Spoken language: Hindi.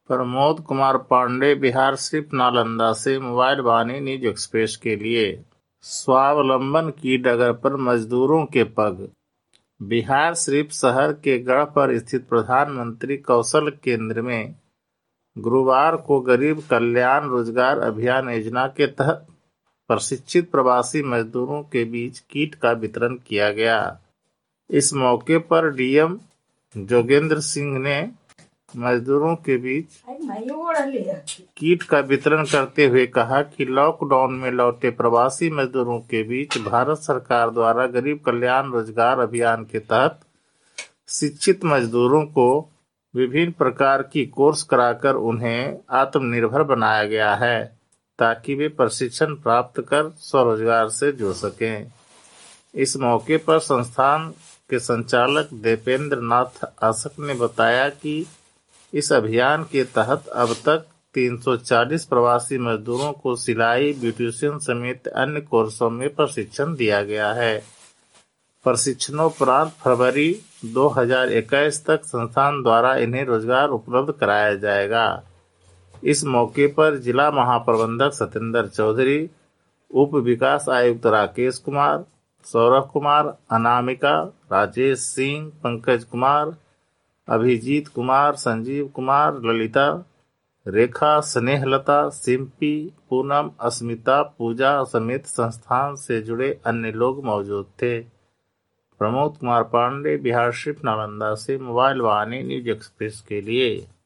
प्रमोद कुमार पांडे, बिहार शरीफ नालंदा से मोबाइल वाणी न्यूज एक्सप्रेस के लिए। स्वावलंबन की डगर पर मजदूरों के पग। बिहार शरीफ शहर के गढ़ पर स्थित प्रधानमंत्री कौशल केंद्र में गुरुवार को गरीब कल्याण रोजगार अभियान योजना के तहत प्रशिक्षित प्रवासी मजदूरों के बीच किट का वितरण किया गया। इस मौके पर डीएम जोगेंद्र सिंह ने मजदूरों के बीच किट का वितरण करते हुए कहा कि लॉकडाउन में लौटे प्रवासी मजदूरों के बीच भारत सरकार द्वारा गरीब कल्याण रोजगार अभियान के तहत शिक्षित मजदूरों को विभिन्न प्रकार की कोर्स कराकर उन्हें आत्मनिर्भर बनाया गया है, ताकि वे प्रशिक्षण प्राप्त कर स्वरोजगार से जुड़ सकें। इस मौके पर संस्थान के संचालक दीपेंद्र नाथ आसक ने बताया कि इस अभियान के तहत अब तक 340 प्रवासी मजदूरों को सिलाई, ब्यूटिशियन समेत अन्य कोर्सों में प्रशिक्षण दिया गया है। प्रशिक्षणोपरांत फरवरी 2021 तक संस्थान द्वारा इन्हें रोजगार उपलब्ध कराया जाएगा। इस मौके पर जिला महाप्रबंधक सत्येंद्र चौधरी, उप विकास आयुक्त राकेश कुमार, सौरभ कुमार, अनामिका, राजेश सिंह, पंकज कुमार, अभिजीत कुमार, संजीव कुमार, ललिता, रेखा, स्नेहलता, सिम्पी, पूनम, अस्मिता, पूजा समेत संस्थान से जुड़े अन्य लोग मौजूद थे। प्रमोद कुमार पांडे, बिहार शरीफ नालंदा से मोबाइल वाणी न्यूज एक्सप्रेस के लिए।